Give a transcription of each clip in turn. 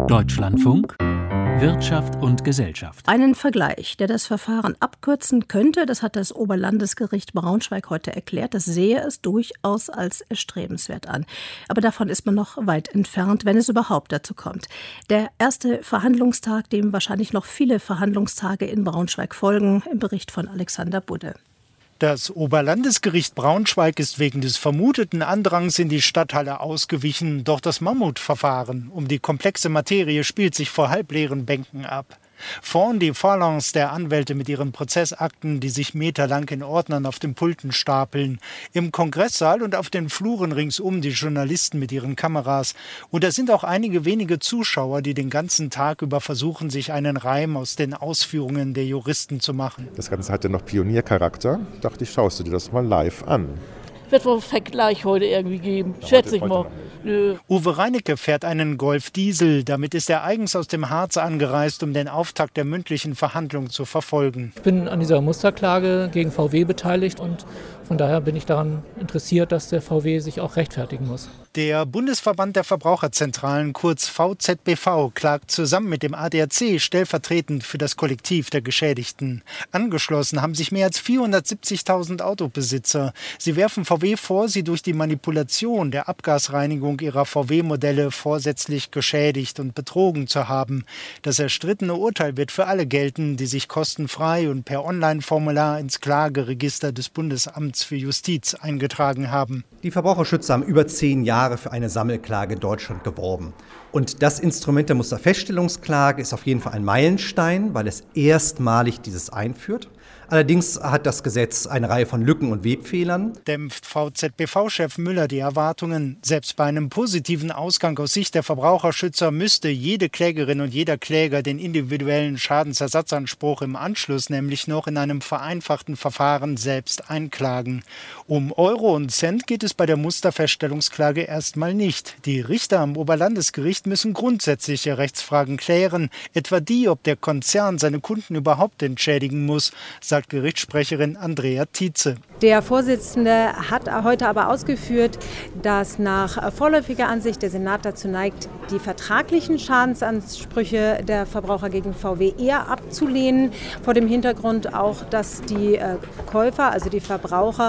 Deutschlandfunk Wirtschaft und Gesellschaft. Einen Vergleich, der das Verfahren abkürzen könnte, das hat das Oberlandesgericht Braunschweig heute erklärt. Das sehe es durchaus als erstrebenswert an. Aber davon ist man noch weit entfernt, wenn es überhaupt dazu kommt. Der erste Verhandlungstag, dem wahrscheinlich noch viele Verhandlungstage in Braunschweig folgen, im Bericht von Alexander Budde. Das Oberlandesgericht Braunschweig ist wegen des vermuteten Andrangs in die Stadthalle ausgewichen. Doch das Mammutverfahren um die komplexe Materie spielt sich vor halbleeren Bänken ab. Vorn die Phalanx der Anwälte mit ihren Prozessakten, die sich meterlang in Ordnern auf den Pulten stapeln. Im Kongresssaal und auf den Fluren ringsum die Journalisten mit ihren Kameras. Und da sind auch einige wenige Zuschauer, die den ganzen Tag über versuchen, sich einen Reim aus den Ausführungen der Juristen zu machen. Das Ganze hatte noch Pioniercharakter. Dachte ich, schaust du dir das mal live an. Wird wohl Vergleich heute irgendwie geben, schätze ich mal. Nö. Uwe Reinecke fährt einen Golf Diesel. Damit ist er eigens aus dem Harz angereist, um den Auftakt der mündlichen Verhandlung zu verfolgen. Ich bin an dieser Musterklage gegen VW beteiligt und von daher bin ich daran interessiert, dass der VW sich auch rechtfertigen muss. Der Bundesverband der Verbraucherzentralen, kurz VZBV, klagt zusammen mit dem ADAC stellvertretend für das Kollektiv der Geschädigten. Angeschlossen haben sich mehr als 470.000 Autobesitzer. Sie werfen VW vor, sie durch die Manipulation der Abgasreinigung ihrer VW-Modelle vorsätzlich geschädigt und betrogen zu haben. Das erstrittene Urteil wird für alle gelten, die sich kostenfrei und per Online-Formular ins Klageregister des Bundesamts für Justiz eingetragen haben. Die Verbraucherschützer haben über 10 Jahre für eine Sammelklage in Deutschland geworben. Und das Instrument der Musterfeststellungsklage ist auf jeden Fall ein Meilenstein, weil es erstmalig dieses einführt. Allerdings hat das Gesetz eine Reihe von Lücken und Webfehlern. Dämpft VZBV-Chef Müller die Erwartungen. Selbst bei einem positiven Ausgang aus Sicht der Verbraucherschützer müsste jede Klägerin und jeder Kläger den individuellen Schadensersatzanspruch im Anschluss nämlich noch in einem vereinfachten Verfahren selbst einklagen. Um Euro und Cent geht es bei der Musterfeststellungsklage erstmal nicht. Die Richter am Oberlandesgericht müssen grundsätzliche Rechtsfragen klären, etwa die, ob der Konzern seine Kunden überhaupt entschädigen muss, sagt Gerichtssprecherin Andrea Tietze. Der Vorsitzende hat heute aber ausgeführt, dass nach vorläufiger Ansicht der Senat dazu neigt, die vertraglichen Schadensansprüche der Verbraucher gegen VW eher abzulehnen, vor dem Hintergrund auch, dass die Käufer, also die Verbraucher,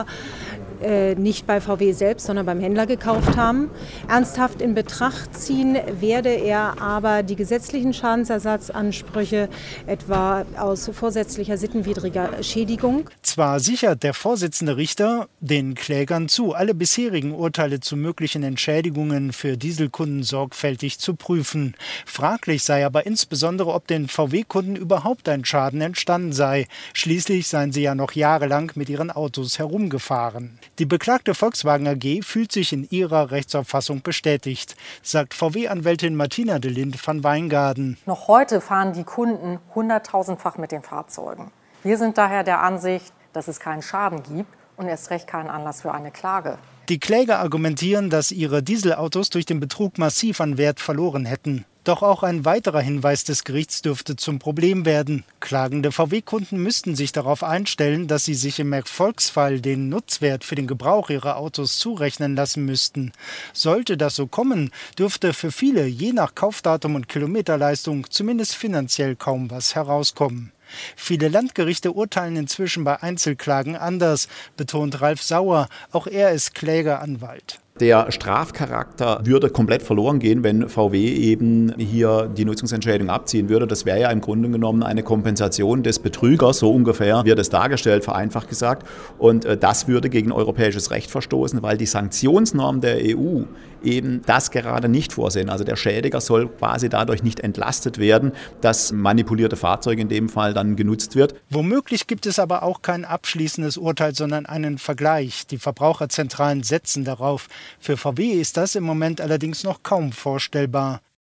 nicht bei VW selbst, sondern beim Händler gekauft haben. Ernsthaft in Betracht ziehen werde er aber die gesetzlichen Schadensersatzansprüche, etwa aus vorsätzlicher sittenwidriger Schädigung. Zwar sichert der Vorsitzende Richter den Klägern zu, alle bisherigen Urteile zu möglichen Entschädigungen für Dieselkunden sorgfältig zu prüfen. Fraglich sei aber insbesondere, ob den VW-Kunden überhaupt ein Schaden entstanden sei. Schließlich seien sie ja noch jahrelang mit ihren Autos herumgefahren. Die beklagte Volkswagen AG fühlt sich in ihrer Rechtsauffassung bestätigt, sagt VW-Anwältin Martina de Lind van Weingarten. Noch heute fahren die Kunden 100.000-fach mit den Fahrzeugen. Wir sind daher der Ansicht, dass es keinen Schaden gibt und erst recht keinen Anlass für eine Klage. Die Kläger argumentieren, dass ihre Dieselautos durch den Betrug massiv an Wert verloren hätten. Doch auch ein weiterer Hinweis des Gerichts dürfte zum Problem werden. Klagende VW-Kunden müssten sich darauf einstellen, dass sie sich im Erfolgsfall den Nutzwert für den Gebrauch ihrer Autos zurechnen lassen müssten. Sollte das so kommen, dürfte für viele je nach Kaufdatum und Kilometerleistung zumindest finanziell kaum was herauskommen. Viele Landgerichte urteilen inzwischen bei Einzelklagen anders, betont Ralf Sauer. Auch er ist Klägeranwalt. Der Strafcharakter würde komplett verloren gehen, wenn VW eben hier die Nutzungsentschädigung abziehen würde. Das wäre ja im Grunde genommen eine Kompensation des Betrügers, so ungefähr wird es dargestellt, vereinfacht gesagt. Und das würde gegen europäisches Recht verstoßen, weil die Sanktionsnormen der EU eben das gerade nicht vorsehen. Also der Schädiger soll quasi dadurch nicht entlastet werden, dass manipulierte Fahrzeuge in dem Fall dann genutzt wird. Womöglich gibt es aber auch kein abschließendes Urteil, sondern einen Vergleich. Die Verbraucherzentralen setzen darauf. Für VW ist das im Moment allerdings noch kaum vorstellbar.